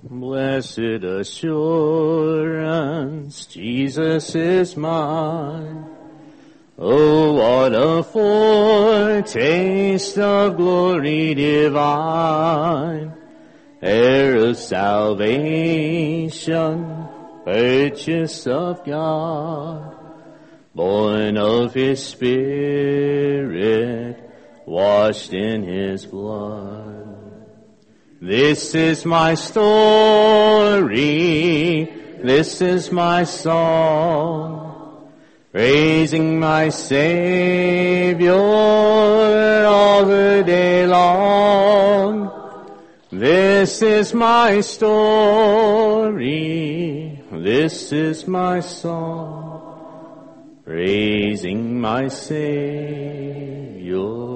Blessed assurance, Jesus is mine. Oh, what a foretaste of glory divine, heir of salvation, purchase of God, born of His Spirit, washed in His blood. This is my story, this is my song, praising my Savior all the day long. This is my story, this is my song, praising my Savior.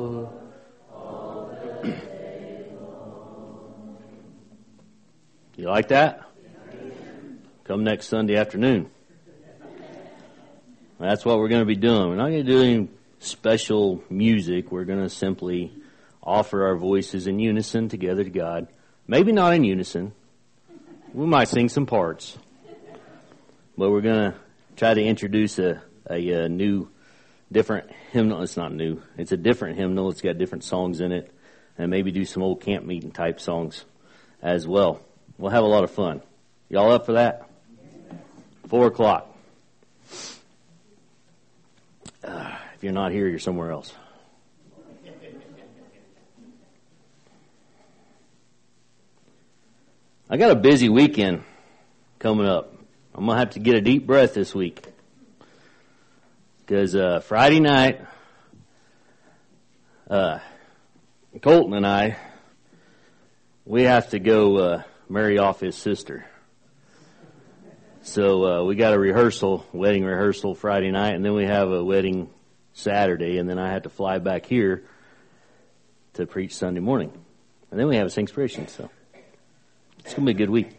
You like that? Come next Sunday afternoon. That's what we're going to be doing. We're not going to do any special music. We're going to simply offer our voices in unison together to God. Maybe not in unison. We might sing some parts. But we're going to try to introduce a new, different hymnal. It's not new. It's a different hymnal. It's got different songs in it. And maybe do some old camp meeting type songs as well. We'll have a lot of fun. Y'all up for that? 4:00. If you're not here, you're somewhere else. I got a busy weekend coming up. I'm going to have to get a deep breath this week. Because Friday night, Colton and I, we have to go marry off his sister. So we got a wedding rehearsal Friday night, and then we have a wedding Saturday, and then I have to fly back here to preach Sunday morning. And then we have a Singspiration, so it's going to be a good week.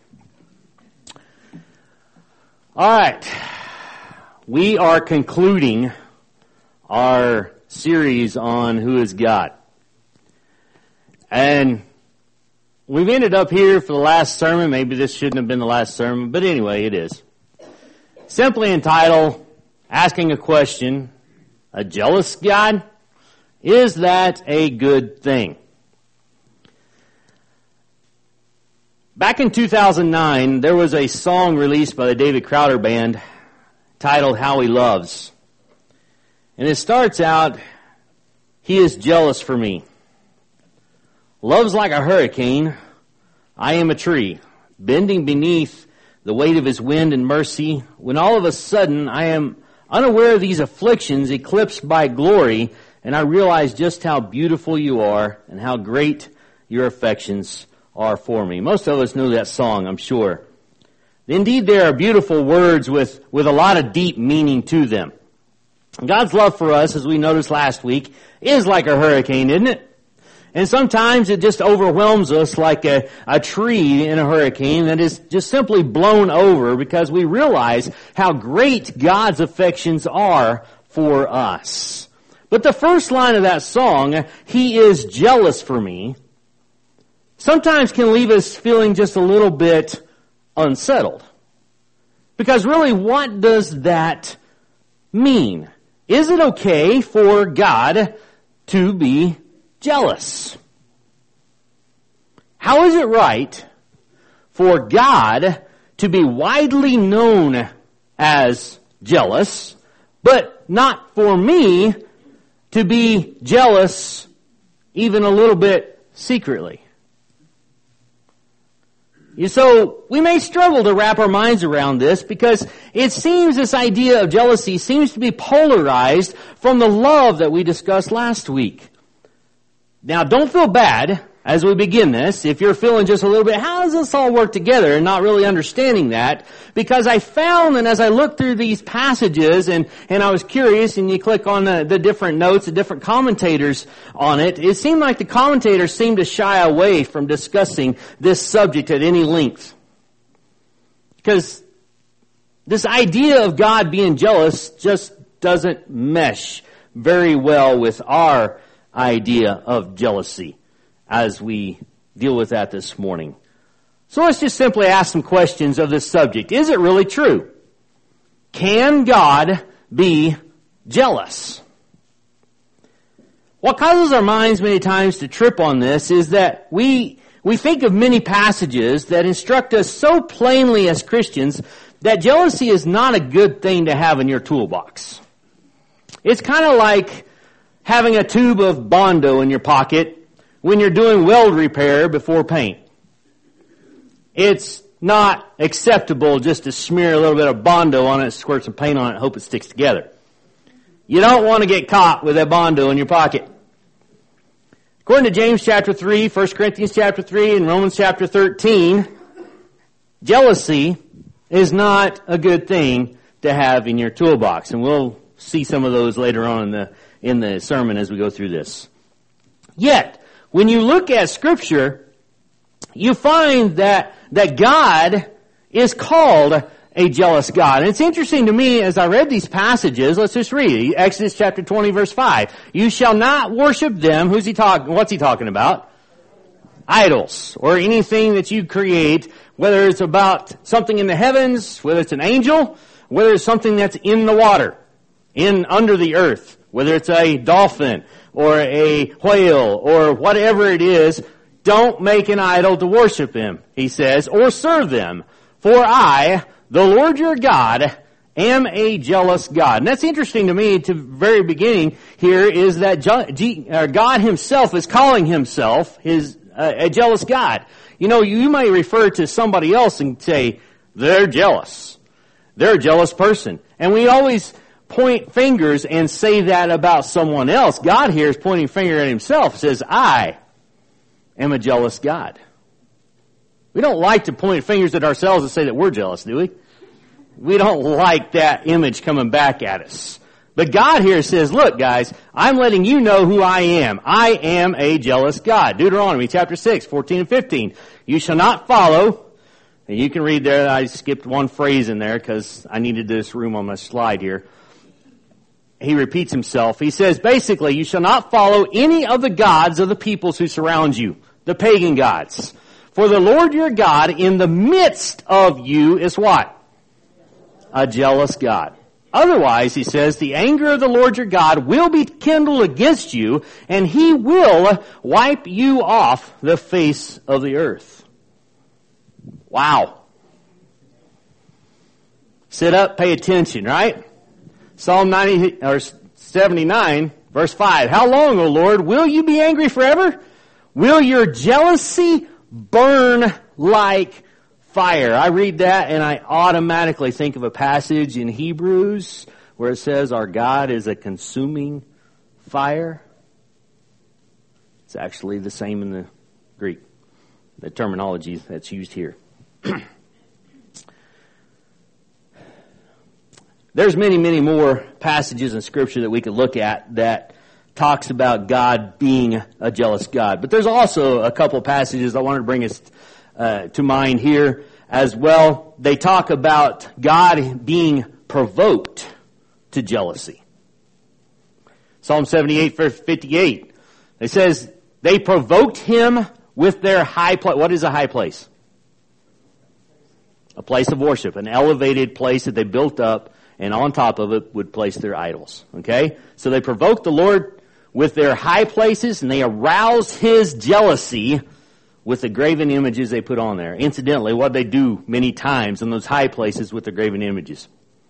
All right. We are concluding our series on Who is God. And we've ended up here for the last sermon. Maybe this shouldn't have been the last sermon, but anyway, it is. Simply entitled, Asking a Question, A Jealous God? Is that a good thing? Back in 2009, there was a song released by the David Crowder Band titled How He Loves. And it starts out, He is jealous for me. Love's like a hurricane. I am a tree, bending beneath the weight of His wind and mercy, when all of a sudden I am unaware of these afflictions eclipsed by glory, and I realize just how beautiful you are and how great your affections are for me. Most of us know that song, I'm sure. Indeed, there are beautiful words with a lot of deep meaning to them. God's love for us, as we noticed last week, is like a hurricane, isn't it? And sometimes it just overwhelms us like a tree in a hurricane that is just simply blown over because we realize how great God's affections are for us. But the first line of that song, He is jealous for me, sometimes can leave us feeling just a little bit unsettled. Because really, what does that mean? Is it okay for God to be jealous? How is it right for God to be widely known as jealous, but not for me to be jealous even a little bit secretly? So we may struggle to wrap our minds around this because it seems this idea of jealousy seems to be polarized from the love that we discussed last week. Now, don't feel bad as we begin this if you're feeling just a little bit, how does this all work together, and not really understanding that, because I found, and as I looked through these passages and I was curious, and you click on the different notes, the different commentators on it, it seemed like the commentators seemed to shy away from discussing this subject at any length. Because this idea of God being jealous just doesn't mesh very well with our idea of jealousy as we deal with that this morning. So let's just simply ask some questions of this subject. Is it really true? Can God be jealous? What causes our minds many times to trip on this is that we think of many passages that instruct us so plainly as Christians that jealousy is not a good thing to have in your toolbox. It's kind of like having a tube of Bondo in your pocket when you're doing weld repair before paint. It's not acceptable just to smear a little bit of Bondo on it, squirt some paint on it, and hope it sticks together. You don't want to get caught with that Bondo in your pocket. According to James chapter 3, 1 Corinthians chapter 3, and Romans chapter 13, jealousy is not a good thing to have in your toolbox. And we'll see some of those later on in the sermon as we go through this. Yet, when you look at Scripture, you find that God is called a jealous God. And it's interesting to me as I read these passages, let's just read Exodus chapter 20 verse 5. You shall not worship them. What's he talking about? Idols, or anything that you create, whether it's about something in the heavens, whether it's an angel, whether it's something that's in the water, under the earth, whether it's a dolphin or a whale or whatever it is. Don't make an idol to worship him, he says, or serve them. For I, the Lord your God, am a jealous God. And that's interesting to me to the very beginning here is that God himself is calling himself a jealous God. You know, you might refer to somebody else and say, they're jealous. They're a jealous person. And we always point fingers and say that about someone else. God here is pointing finger at himself, says, I am a jealous God. We don't like to point fingers at ourselves and say that we're jealous, do we? We don't like that image coming back at us. But God here says, look guys, I'm letting you know who I am. I am a jealous God. Deuteronomy chapter 6, 14 and 15. You shall not follow, and you can read there, I skipped one phrase in there because I needed this room on my slide here. He repeats himself. He says basically, you shall not follow any of the gods of the peoples who surround you, the pagan gods. For the Lord your God in the midst of you is what? A jealous God. Otherwise, he says, the anger of the Lord your God will be kindled against you, and he will wipe you off the face of the earth. Wow. Sit up, pay attention, right? Psalm 79, verse 5. How long, O Lord, will you be angry forever? Will your jealousy burn like fire? I read that and I automatically think of a passage in Hebrews where it says our God is a consuming fire. It's actually the same in the Greek, the terminology that's used here. There's many, many more passages in Scripture that we could look at that talks about God being a jealous God. But there's also a couple passages I wanted to bring us to mind here as well. They talk about God being provoked to jealousy. Psalm 78, verse 58. It says, they provoked him with their high place. What is a high place? A place of worship, an elevated place that they built up, and on top of it would place their idols. Okay? So they provoked the Lord with their high places, and they aroused his jealousy with the graven images they put on there. Incidentally, what they do many times in those high places with the graven images,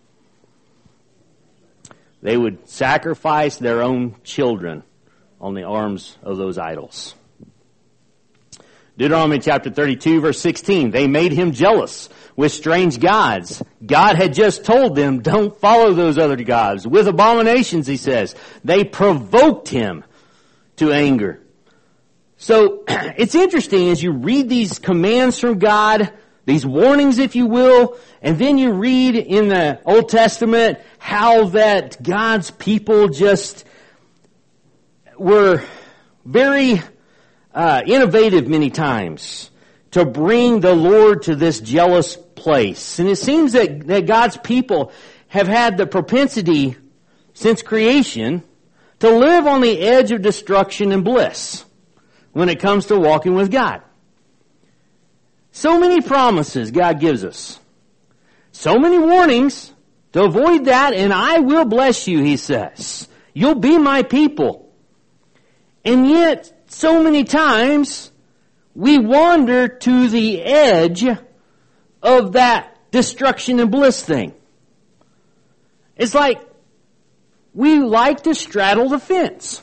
they would sacrifice their own children on the arms of those idols. Deuteronomy chapter 32, verse 16. They made him jealous with strange gods. God had just told them, don't follow those other gods. With abominations, he says. They provoked him to anger. So, it's interesting as you read these commands from God, these warnings, if you will, and then you read in the Old Testament how that God's people just were very innovative many times to bring the Lord to this jealous place. And it seems that God's people have had the propensity since creation to live on the edge of destruction and bliss when it comes to walking with God. So many promises God gives us. So many warnings to avoid that, and I will bless you, he says. You'll be my people. And yet, so many times, we wander to the edge of that destruction and bliss thing. It's like we like to straddle the fence.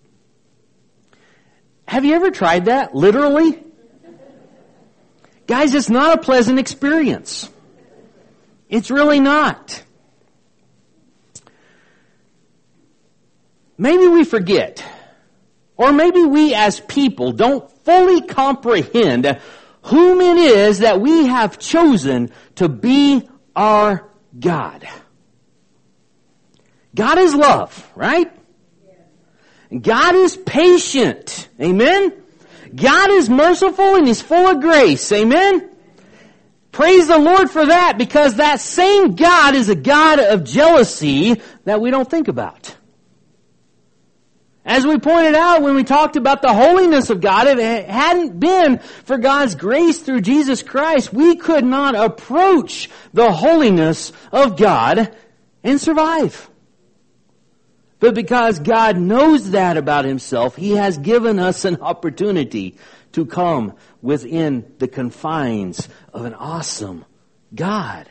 Have you ever tried that? Literally? Guys, it's not a pleasant experience. It's really not. Maybe we forget, or maybe we as people don't fully comprehend whom it is that we have chosen to be our God. God is love, right? God is patient. Amen? God is merciful and He's full of grace. Amen? Praise the Lord for that, because that same God is a God of jealousy that we don't think about. As we pointed out when we talked about the holiness of God, if it hadn't been for God's grace through Jesus Christ, we could not approach the holiness of God and survive. But because God knows that about Himself, He has given us an opportunity to come within the confines of an awesome God.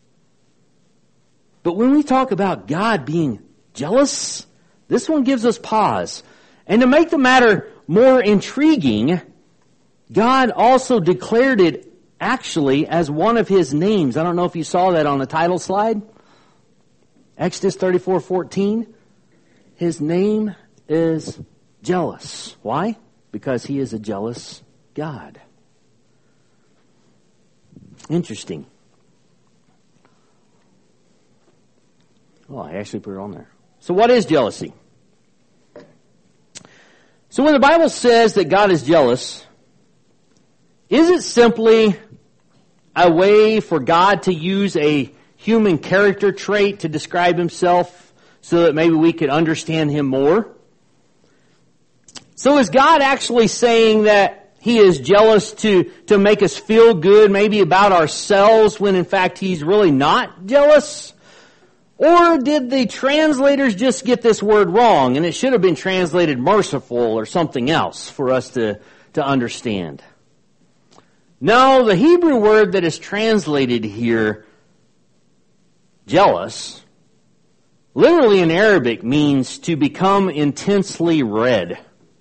But when we talk about God being jealous, this one gives us pause. And to make the matter more intriguing, God also declared it actually as one of His names. I don't know if you saw that on the title slide. Exodus 34:14. His name is jealous. Why? Because He is a jealous God. Interesting. Oh, I actually put it on there. So what is jealousy? So when the Bible says that God is jealous, is it simply a way for God to use a human character trait to describe Himself so that maybe we could understand Him more? So is God actually saying that He is jealous to make us feel good, maybe about ourselves, when in fact He's really not jealous? Or did the translators just get this word wrong and it should have been translated merciful or something else for us to understand? No, the Hebrew word that is translated here, jealous, literally in Arabic means to become intensely red.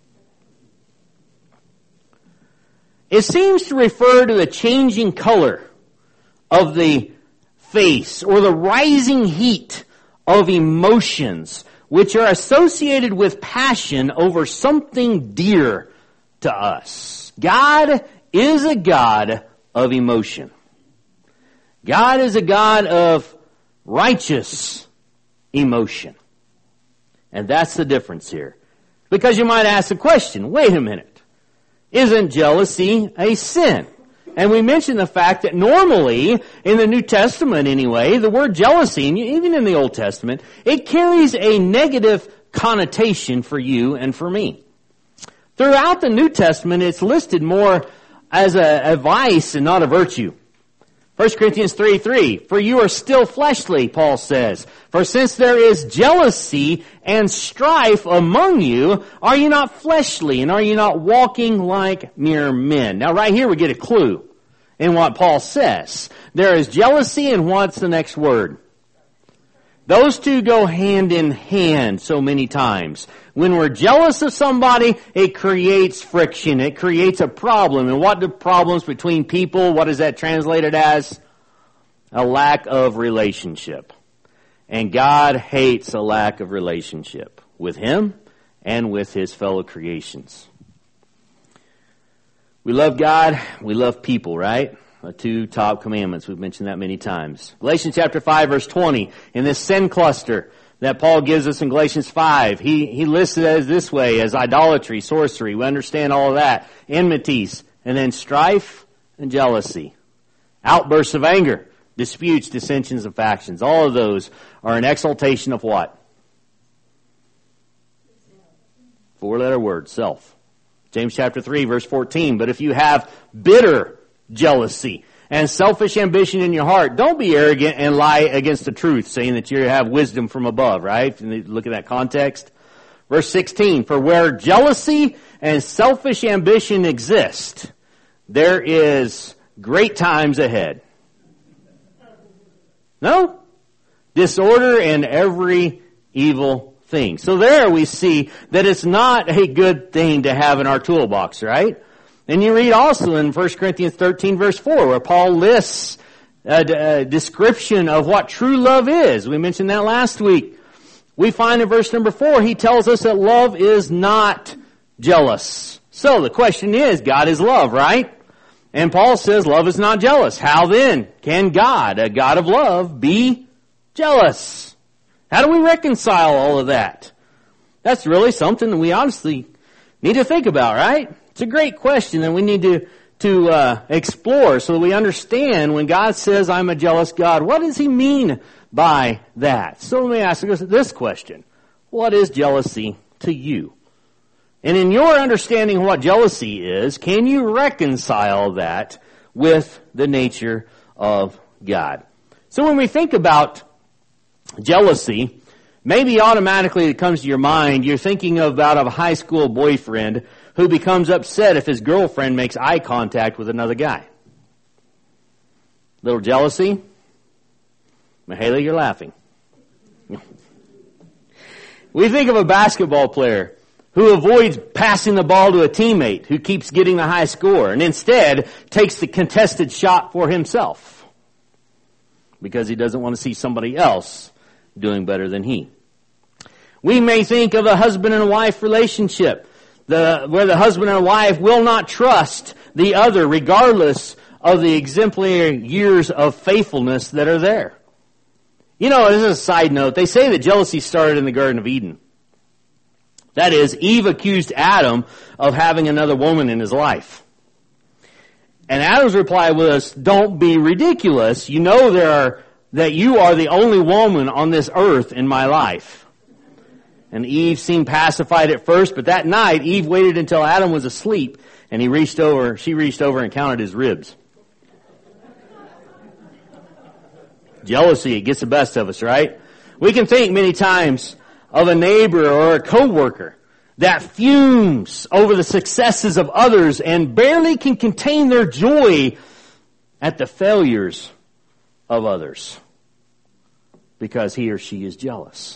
It seems to refer to the changing color of the face or the rising heat of emotions which are associated with passion over something dear to us. God is a God of emotion. God is a God of righteous emotion. And that's the difference here. Because you might ask the question, wait a minute, isn't jealousy a sin? And we mentioned the fact that normally, in the New Testament anyway, the word jealousy, and even in the Old Testament, it carries a negative connotation for you and for me. Throughout the New Testament, it's listed more as a vice and not a virtue. 1 Corinthians 3:3, for you are still fleshly, Paul says. For since there is jealousy and strife among you, are you not fleshly, and are you not walking like mere men? Now right here we get a clue in what Paul says. There is jealousy, and what's the next word? Those two go hand in hand so many times. When we're jealous of somebody, it creates friction. It creates a problem. And what do problems between people, what is that translated as? A lack of relationship. And God hates a lack of relationship with Him and with His fellow creations. We love God, we love people, right? The two top commandments. We've mentioned that many times. Galatians chapter 5 verse 20, in this sin cluster that Paul gives us in Galatians 5, he lists it as this way, as idolatry, sorcery. We understand all of that. Enmities, and then strife and jealousy. Outbursts of anger, disputes, dissensions, and factions. All of those are an exaltation of what? Four-letter word, self. James chapter 3 verse 14, but if you have bitter, jealousy. And selfish ambition in your heart. Don't be arrogant and lie against the truth, saying that you have wisdom from above, right? And look at that context. Verse 16, for where jealousy and selfish ambition exist, there is great times ahead. No? Disorder and every evil thing. So there we see that it's not a good thing to have in our toolbox, right? And you read also in 1 Corinthians 13 verse 4 where Paul lists a description of what true love is. We mentioned that last week. We find in verse number 4, he tells us that love is not jealous. So the question is, God is love, right? And Paul says love is not jealous. How then can God, a God of love, be jealous? How do we reconcile all of that? That's really something that we honestly need to think about, right? It's a great question that we need to explore so that we understand when God says, I'm a jealous God, what does he mean by that? So let me ask this question. What is jealousy to you? And in your understanding of what jealousy is, can you reconcile that with the nature of God? So when we think about jealousy, maybe automatically it comes to your mind, you're thinking about a high school boyfriend who becomes upset if his girlfriend makes eye contact with another guy. Little jealousy? Mahala, you're laughing. We think of a basketball player who avoids passing the ball to a teammate who keeps getting the high score and instead takes the contested shot for himself because he doesn't want to see somebody else doing better than he. We may think of a husband and wife relationship where the husband and wife will not trust the other regardless of the exemplary years of faithfulness that are there. You know, as a side note, they say that jealousy started in the Garden of Eden. That is, Eve accused Adam of having another woman in his life. And Adam's reply was, don't be ridiculous. You know that you are the only woman on this earth in my life. And Eve seemed pacified at first, but that night Eve waited until Adam was asleep and she reached over and counted his ribs. Jealousy, it gets the best of us, right? We can think many times of a neighbor or a coworker that fumes over the successes of others and barely can contain their joy at the failures of others because he or she is jealous.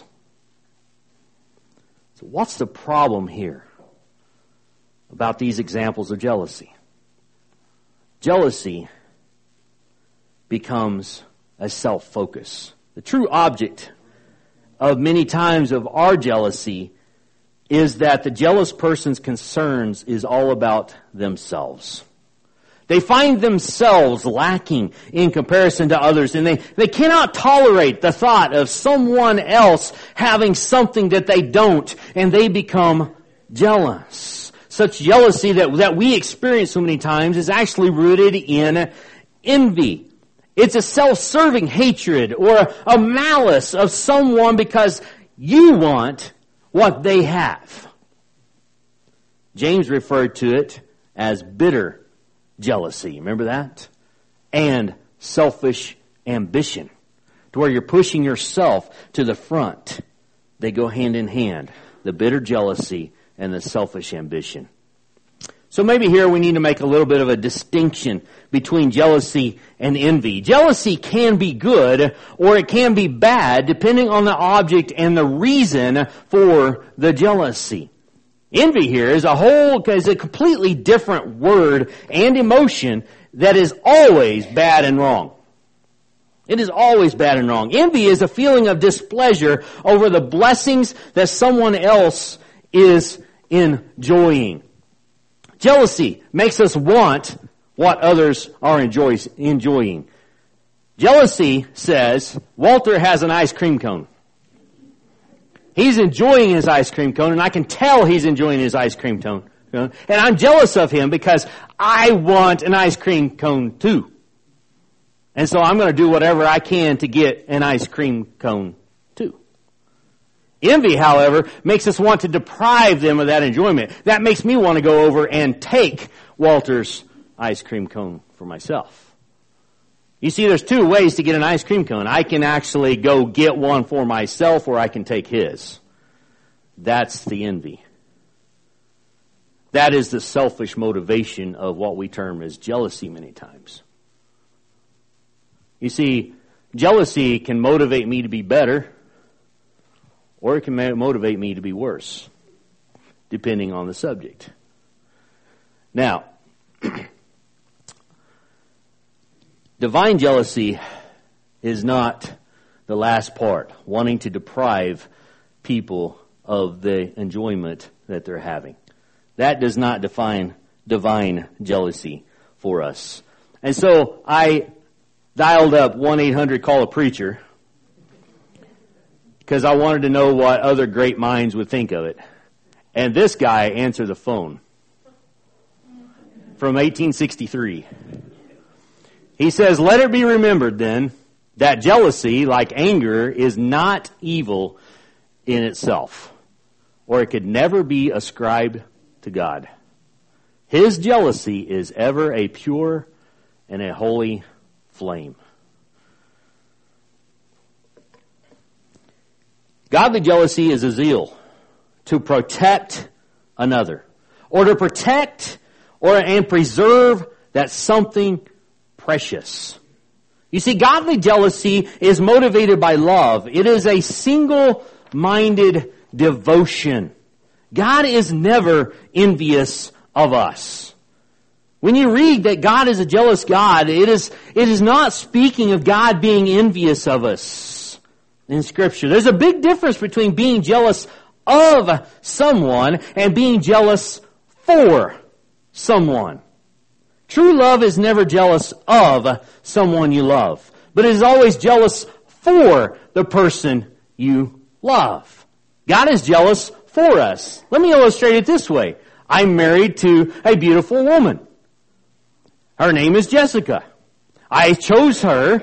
So what's the problem here about these examples of jealousy? Jealousy becomes a self-focus. The true object of many times of our jealousy is that the jealous person's concerns is all about themselves. They find themselves lacking in comparison to others, and they cannot tolerate the thought of someone else having something that they don't, and they become jealous. Such jealousy that we experience so many times is actually rooted in envy. It's a self-serving hatred or a malice of someone because you want what they have. James referred to it as bitter jealousy. Remember that? And selfish ambition, to where you're pushing yourself to the front. They go hand in hand, the bitter jealousy and the selfish ambition. So maybe here we need to make a little bit of a distinction between jealousy and envy. Jealousy can be good or it can be bad depending on the object and the reason for the jealousy. Envy here is a completely different word and emotion that is always bad and wrong. It is always bad and wrong. Envy is a feeling of displeasure over the blessings that someone else is enjoying. Jealousy makes us want what others are enjoying. Jealousy says, Walter has an ice cream cone. He's enjoying his ice cream cone, and I can tell he's enjoying his ice cream cone. And I'm jealous of him because I want an ice cream cone too. And so I'm going to do whatever I can to get an ice cream cone too. Envy, however, makes us want to deprive them of that enjoyment. That makes me want to go over and take Walter's ice cream cone for myself. You see, there's two ways to get an ice cream cone. I can actually go get one for myself, or I can take his. That's the envy. That is the selfish motivation of what we term as jealousy many times. You see, jealousy can motivate me to be better, or it can motivate me to be worse, depending on the subject. Now, divine jealousy is not the last part, wanting to deprive people of the enjoyment that they're having. That does not define divine jealousy for us. And so I dialed up 1-800-CALL-A-PREACHER because I wanted to know what other great minds would think of it. And this guy answered the phone from 1863. He says, "Let it be remembered then that jealousy, like anger, is not evil in itself, or it could never be ascribed to God. His jealousy is ever a pure and a holy flame." Godly jealousy is a zeal to protect another, or to protect and preserve that something precious. You see, godly jealousy is motivated by love. It is a single-minded devotion. God is never envious of us. When you read that God is a jealous God, it is not speaking of God being envious of us in Scripture. There's a big difference between being jealous of someone and being jealous for someone. True love is never jealous of someone you love, but is always jealous for the person you love. God is jealous for us. Let me illustrate it this way. I'm married to a beautiful woman. Her name is Jessica. I chose her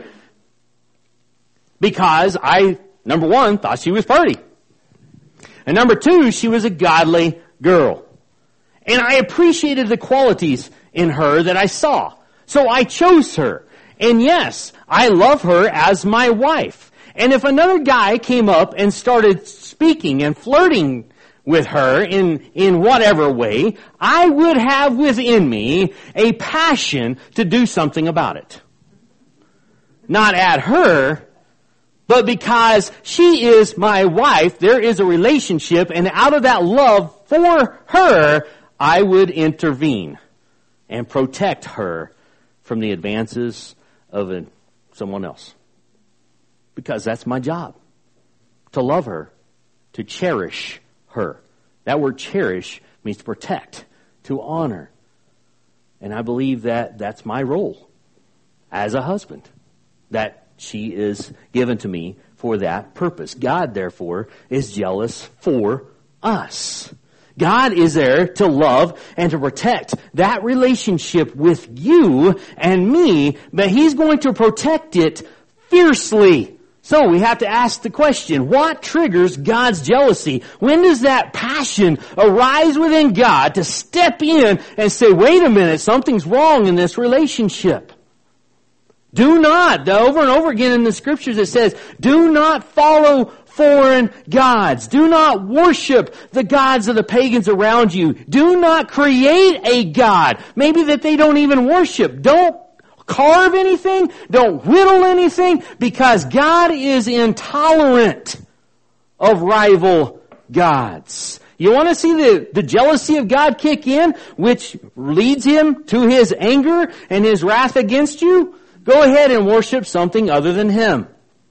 because I, number one, thought she was pretty. And number two, she was a godly girl. And I appreciated the qualities in her that I saw. So I chose her. And yes, I love her as my wife. And if another guy came up and started speaking and flirting with her in whatever way, I would have within me a passion to do something about it. Not at her, but because she is my wife, there is a relationship, and out of that love for her, I would intervene and protect her from the advances of someone else. Because that's my job. To love her. To cherish her. That word cherish means to protect. To honor. And I believe that that's my role as a husband. That she is given to me for that purpose. God, therefore, is jealous for us. God is there to love and to protect that relationship with you and me, but He's going to protect it fiercely. So we have to ask the question, what triggers God's jealousy? When does that passion arise within God to step in and say, wait a minute, something's wrong in this relationship? Do not, over and over again in the Scriptures it says, do not follow foreign gods. Do not worship the gods of the pagans around you. Do not create a god, maybe that they don't even worship. Don't carve anything. Don't whittle anything, because God is intolerant of rival gods. You want to see the jealousy of God kick in, which leads Him to His anger and His wrath against you? Go ahead and worship something other than Him.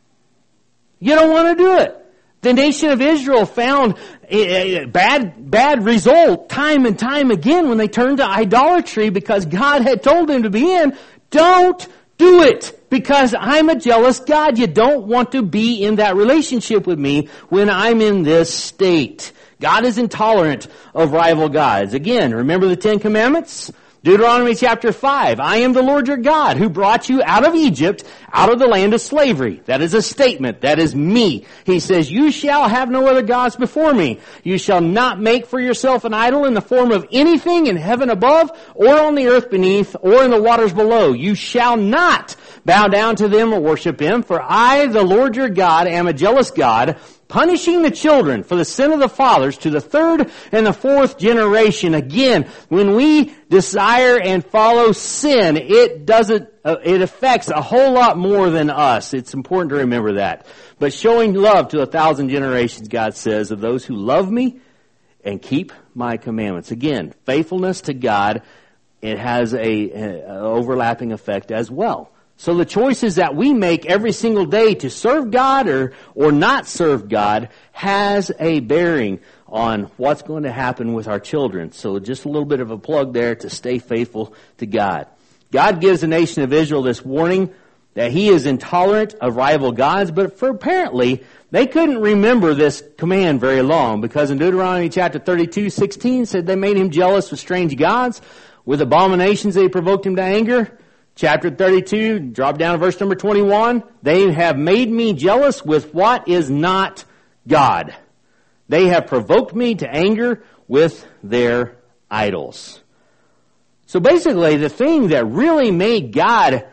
You don't want to do it. The nation of Israel found a bad result time and time again when they turned to idolatry, because God had told them to be in. Don't do it, because I'm a jealous God. You don't want to be in that relationship with me when I'm in this state. God is intolerant of rival gods. Again, remember the Ten Commandments? Deuteronomy chapter 5, I am the Lord your God who brought you out of Egypt, out of the land of slavery. That is a statement. That is me. He says, you shall have no other gods before me. You shall not make for yourself an idol in the form of anything in heaven above, or on the earth beneath, or in the waters below. You shall not bow down to them or worship him, for I, the Lord your God, am a jealous God, punishing the children for the sin of the fathers to the third and the fourth generation. Again, when we desire and follow sin, it affects a whole lot more than us. It's important to remember that. But showing love to 1,000 generations, God says, of those who love me and keep my commandments. Again, faithfulness to God, it has a overlapping effect as well. So the choices that we make every single day to serve God or not serve God has a bearing on what's going to happen with our children. So just a little bit of a plug there to stay faithful to God. God gives the nation of Israel this warning that he is intolerant of rival gods, but apparently they couldn't remember this command very long, because in Deuteronomy chapter 32:16 said they made him jealous with strange gods, with abominations they provoked him to anger. Chapter 32, drop down to verse number 21. They have made me jealous with what is not God. They have provoked me to anger with their idols. So basically, the thing that really made God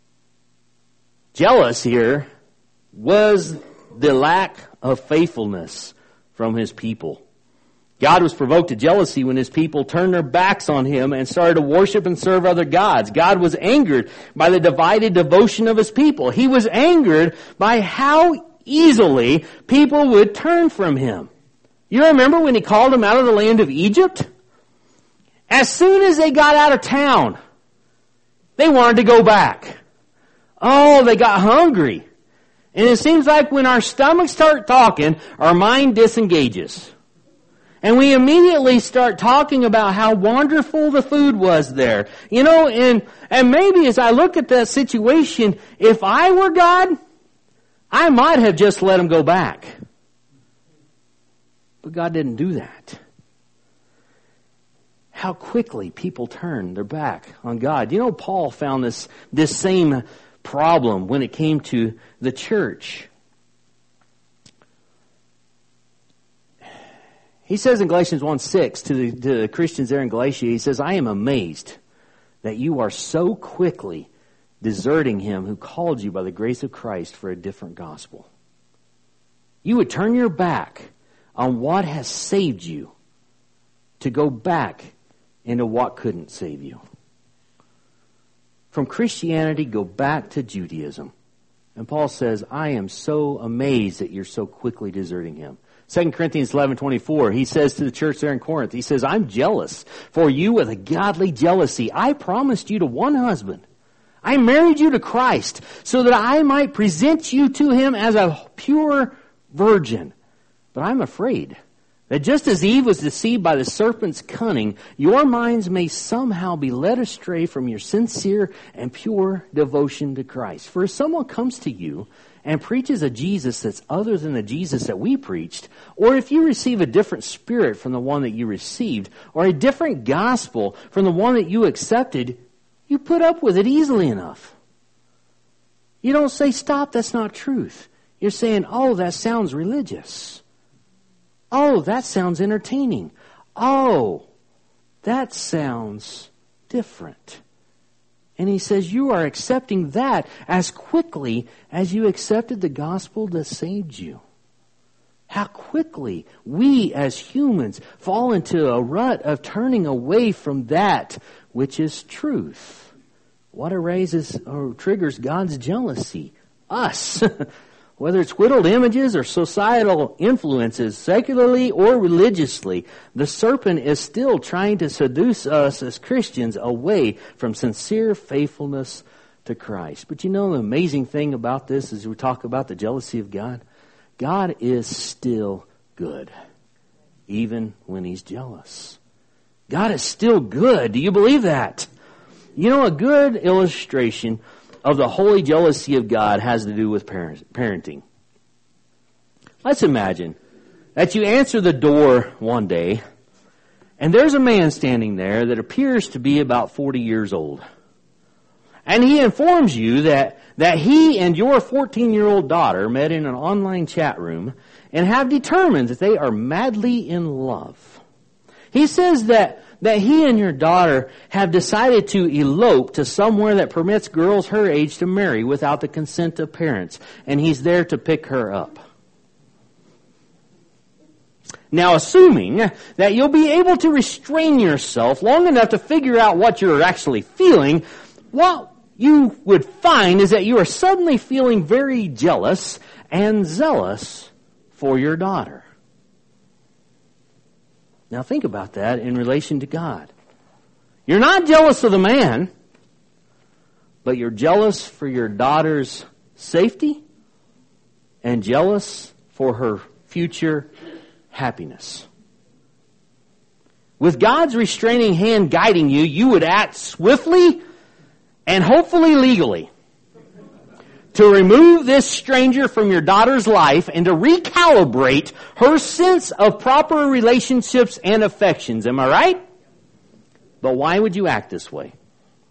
jealous here was the lack of faithfulness from his people. God was provoked to jealousy when his people turned their backs on him and started to worship and serve other gods. God was angered by the divided devotion of his people. He was angered by how easily people would turn from him. You remember when he called them out of the land of Egypt? As soon as they got out of town, they wanted to go back. Oh, they got hungry. And it seems like when our stomachs start talking, our mind disengages. And we immediately start talking about how wonderful the food was there. You know, and maybe as I look at that situation, if I were God, I might have just let them go back. But God didn't do that. How quickly people turn their back on God. You know, Paul found this same problem when it came to the church. He says in Galatians 1:6 to the Christians there in Galatia, he says, I am amazed that you are so quickly deserting him who called you by the grace of Christ for a different gospel. You would turn your back on what has saved you to go back into what couldn't save you. From Christianity, go back to Judaism. And Paul says, I am so amazed that you're so quickly deserting him. 2 Corinthians 11:24, he says to the church there in Corinth, he says, I'm jealous for you with a godly jealousy. I promised you to one husband. I married you to Christ so that I might present you to him as a pure virgin. But I'm afraid that just as Eve was deceived by the serpent's cunning, your minds may somehow be led astray from your sincere and pure devotion to Christ. For if someone comes to you and preaches a Jesus that's other than the Jesus that we preached, or if you receive a different spirit from the one that you received, or a different gospel from the one that you accepted, you put up with it easily enough. You don't say, stop, that's not truth. You're saying, oh, that sounds religious. Oh, that sounds entertaining. Oh, that sounds different. And he says you are accepting that as quickly as you accepted the gospel that saved you. How quickly we as humans fall into a rut of turning away from that which is truth. What arises or triggers God's jealousy? Us. Whether it's whittled images or societal influences, secularly or religiously, the serpent is still trying to seduce us as Christians away from sincere faithfulness to Christ. But you know the amazing thing about this as we talk about the jealousy of God? God is still good, even when he's jealous. God is still good. Do you believe that? You know, a good illustration of the holy jealousy of God has to do with parenting. Let's imagine that you answer the door one day And there's a man standing there that appears to be about 40 years old. And he informs you that he and your 14-year-old daughter met in an online chat room and have determined that they are madly in love. He says that he and your daughter have decided to elope to somewhere that permits girls her age to marry without the consent of parents, and he's there to pick her up. Now, assuming that you'll be able to restrain yourself long enough to figure out what you're actually feeling, what you would find is that you are suddenly feeling very jealous and zealous for your daughter. Now think about that in relation to God. You're not jealous of the man, but you're jealous for your daughter's safety and jealous for her future happiness. With God's restraining hand guiding you, you would act swiftly and hopefully legally to remove this stranger from your daughter's life and to recalibrate her sense of proper relationships and affections. Am I right? But why would you act this way?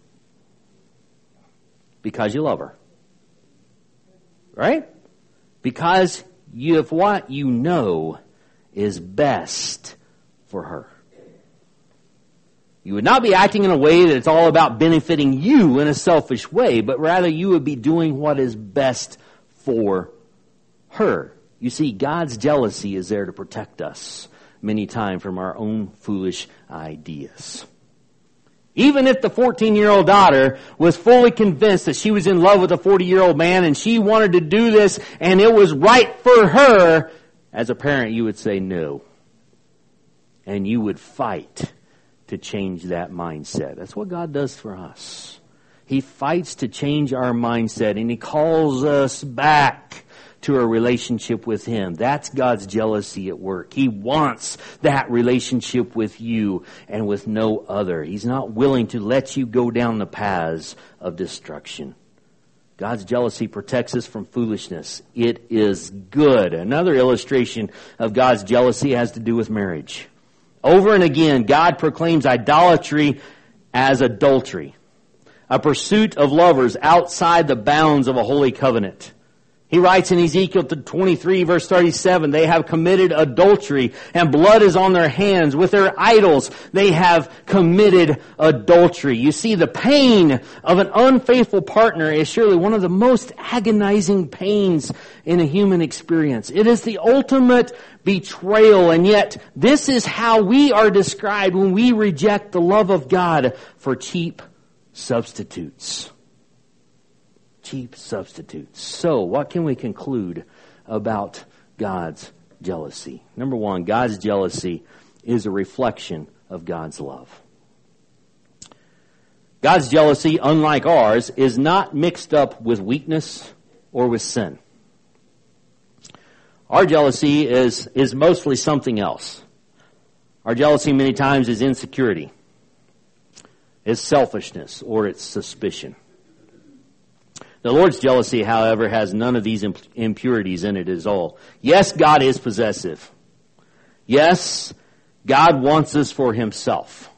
Because you love her. Right? Because you have what you know is best for her. You would not be acting in a way that it's all about benefiting you in a selfish way, but rather you would be doing what is best for her. You see, God's jealousy is there to protect us many times from our own foolish ideas. Even if the 14-year-old daughter was fully convinced that she was in love with a 40-year-old man and she wanted to do this and it was right for her, as a parent you would say no. And you would fight to change that mindset. That's what God does for us. He fights to change our mindset, and He calls us back to a relationship with Him. That's God's jealousy at work. He wants that relationship with you and with no other. He's not willing to let you go down the paths of destruction. God's jealousy protects us from foolishness. It is good. Another illustration of God's jealousy has to do with marriage. Over and again, God proclaims idolatry as adultery, a pursuit of lovers outside the bounds of a holy covenant. He writes in Ezekiel 23 verse 37, they have committed adultery and blood is on their hands. With their idols, they have committed adultery. You see, the pain of an unfaithful partner is surely one of the most agonizing pains in a human experience. It is the ultimate betrayal, and yet this is how we are described when we reject the love of God for cheap substitutes. Cheap substitutes. So, what can we conclude about God's jealousy? Number one, God's jealousy is a reflection of God's love. God's jealousy, unlike ours, is not mixed up with weakness or with sin. Our jealousy is mostly something else. Our jealousy many times is insecurity, it's selfishness, or it's suspicion. The Lord's jealousy, however, has none of these impurities in it at all. Yes, God is possessive. Yes, God wants us for Himself.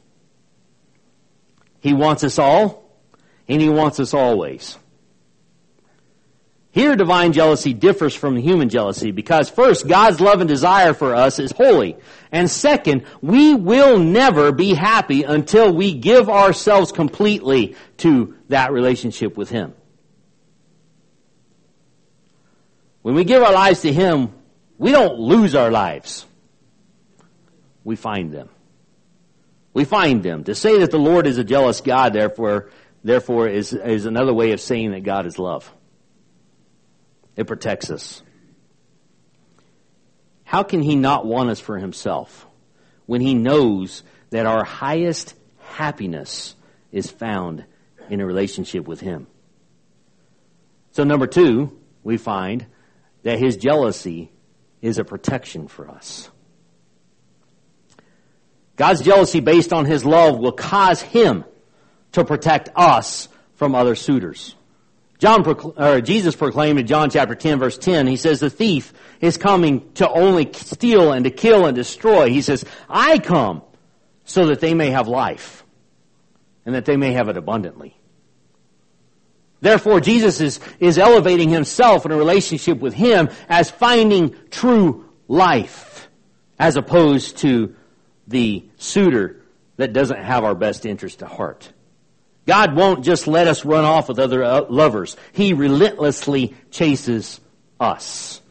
He wants us all, and He wants us always. Here, divine jealousy differs from human jealousy because first, God's love and desire for us is holy. And second, we will never be happy until we give ourselves completely to that relationship with Him. When we give our lives to Him, we don't lose our lives. We find them. We find them. To say that the Lord is a jealous God, therefore is another way of saying that God is love. It protects us. How can He not want us for Himself when He knows that our highest happiness is found in a relationship with Him? So number two, we find that His jealousy is a protection for us. God's jealousy based on His love will cause Him to protect us from other suitors. Jesus proclaimed in John chapter 10 verse 10, He says, the thief is coming to only steal and to kill and destroy. He says, I come so that they may have life, and that they may have it abundantly. Therefore, Jesus is elevating himself in a relationship with him as finding true life, as opposed to the suitor that doesn't have our best interest at heart. God won't just let us run off with other lovers. He relentlessly chases us.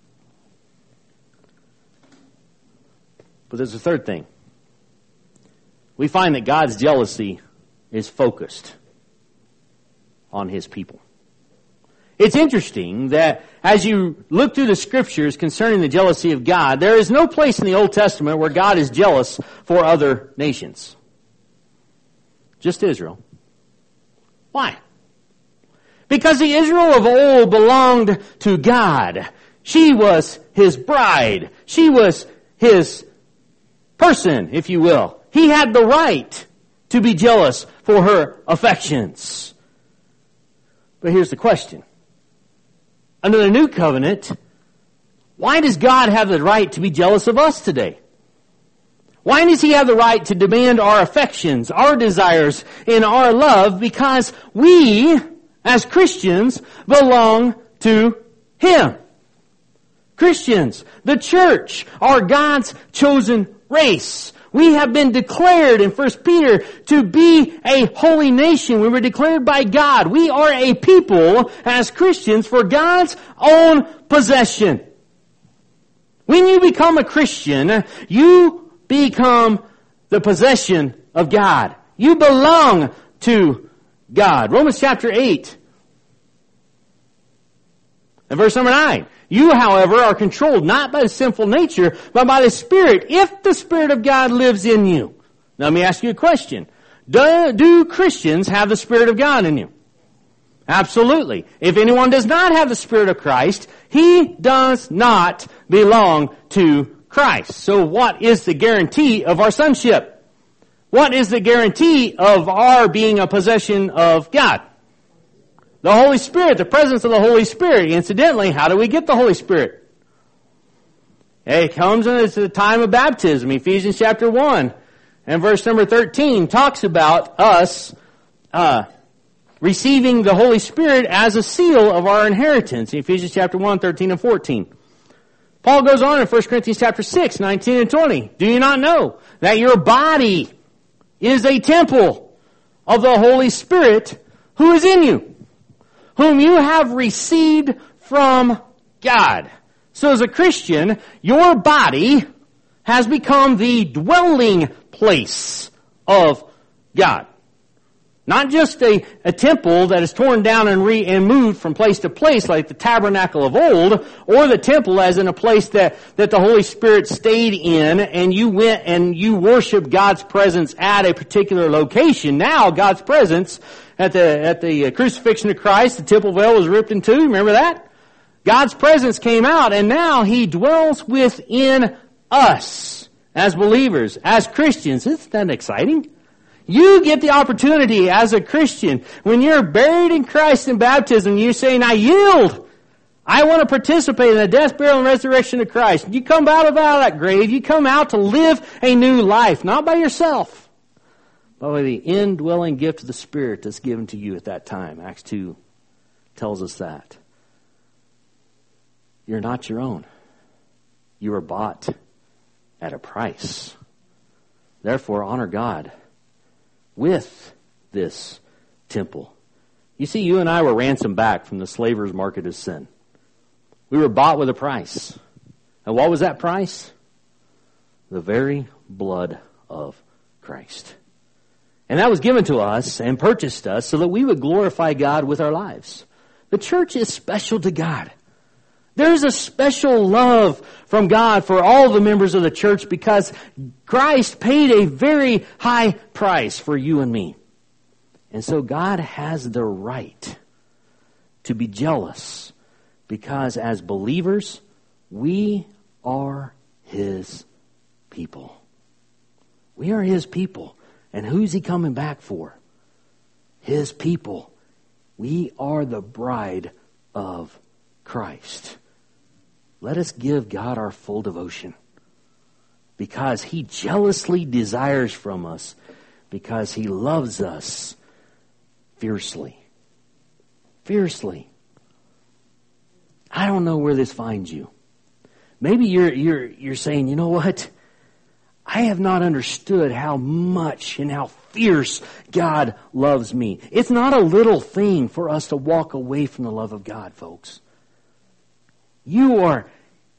But there's a third thing. We find that God's jealousy is focused on his people. It's interesting that as you look through the scriptures concerning the jealousy of God, there is no place in the Old Testament where God is jealous for other nations. Just Israel. Why? Because the Israel of old belonged to God. She was his bride. She was his person, if you will. He had the right to be jealous for her affections. But here's the question. Under the new covenant, why does God have the right to be jealous of us today? Why does he have the right to demand our affections, our desires, and our love? Because we, as Christians, belong to him. Christians, the church, are God's chosen race. We have been declared in 1 Peter to be a holy nation. We were declared by God. We are a people as Christians for God's own possession. When you become a Christian, you become the possession of God. You belong to God. Romans chapter 8 and verse number 9. You, however, are controlled not by the sinful nature, but by the Spirit, if the Spirit of God lives in you. Now let me ask you a question. Do Christians have the Spirit of God in you? Absolutely. If anyone does not have the Spirit of Christ, he does not belong to Christ. So what is the guarantee of our sonship? What is the guarantee of our being a possession of God? The Holy Spirit, the presence of the Holy Spirit. Incidentally, how do we get the Holy Spirit? It comes at the time of baptism. Ephesians chapter 1 and verse number 13 talks about us receiving the Holy Spirit as a seal of our inheritance. Ephesians chapter 1, 13 and 14. Paul goes on in 1 Corinthians chapter 6, 19 and 20. Do you not know that your body is a temple of the Holy Spirit who is in you, whom you have received from God? So as a Christian, your body has become the dwelling place of God. Not just a temple that is torn down and moved from place to place like the tabernacle of old, or the temple as in a place that the Holy Spirit stayed in and you went and you worshiped God's presence at a particular location. Now God's presence at the crucifixion of Christ, the temple veil was ripped in two. Remember that? God's presence came out and now he dwells within us as believers, as Christians. Isn't that exciting? You get the opportunity as a Christian, when you're buried in Christ in baptism, you're saying, I yield. I want to participate in the death, burial, and resurrection of Christ. You come out of that grave. You come out to live a new life, not by yourself, but by the indwelling gift of the Spirit that's given to you at that time. Acts 2 tells us that. You're not your own. You were bought at a price. Therefore, honor God with this temple. You see, you and I were ransomed back from the slaver's market of sin. We were bought with a price. And what was that price? The very blood of Christ. And that was given to us and purchased us so that we would glorify God with our lives. The church is special to God. There's a special love from God for all the members of the church because Christ paid a very high price for you and me. And so God has the right to be jealous because as believers, we are His people. We are His people. And who's He coming back for? His people. We are the bride of Christ. Let us give God our full devotion. because He jealously desires from us, because He loves us fiercely. Fiercely. I don't know where this finds you. Maybe you're saying, you know what? I have not understood how much and how fierce God loves me. It's not a little thing for us to walk away from the love of God, folks. You are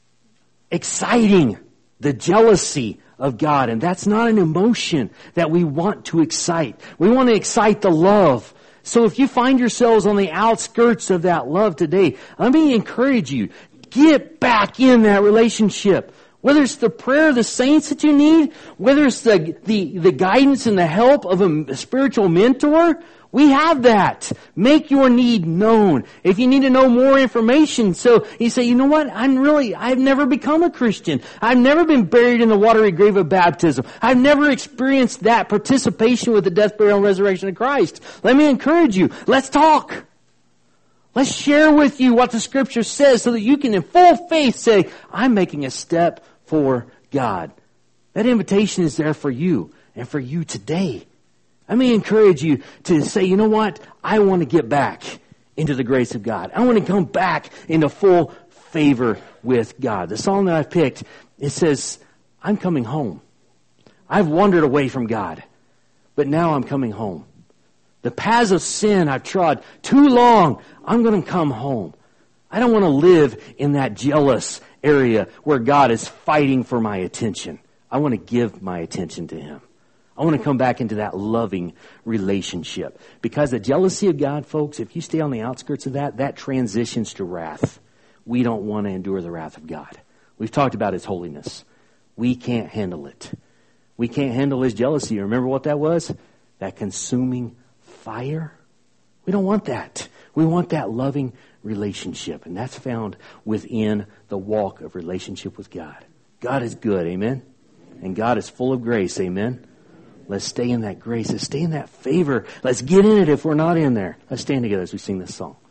exciting the jealousy of God, and that's not an emotion that we want to excite. We want to excite the love. So if you find yourselves on the outskirts of that love today, let me encourage you, get back in that relationship. Whether it's the prayer of the saints that you need, whether it's the guidance and the help of a spiritual mentor, we have that. Make your need known. If you need to know more information, so you say, you know what, I've never become a Christian. I've never been buried in the watery grave of baptism. I've never experienced that participation with the death, burial, and resurrection of Christ. Let me encourage you. Let's talk. Let's share with you what the Scripture says so that you can in full faith say, I'm making a step for God. That invitation is there for you and for you today. Let me encourage you to say, you know what? I want to get back into the grace of God. I want to come back into full favor with God. The song that I've picked, it says, I'm coming home. I've wandered away from God, but now I'm coming home. The paths of sin I've trod too long. I'm going to come home. I don't want to live in that jealous area where God is fighting for my attention. I want to give my attention to Him. I want to come back into that loving relationship. Because the jealousy of God, folks, if you stay on the outskirts of that transitions to wrath. We don't want to endure the wrath of God. We've talked about His holiness. We can't handle it. We can't handle His jealousy. Remember what that was? That consuming fire. We don't want that. We want that loving relationship. And that's found within the walk of relationship with God. God is good, amen? And God is full of grace, amen? Let's stay in that grace. Let's stay in that favor. Let's get in it if we're not in there. Let's stand together as we sing this song.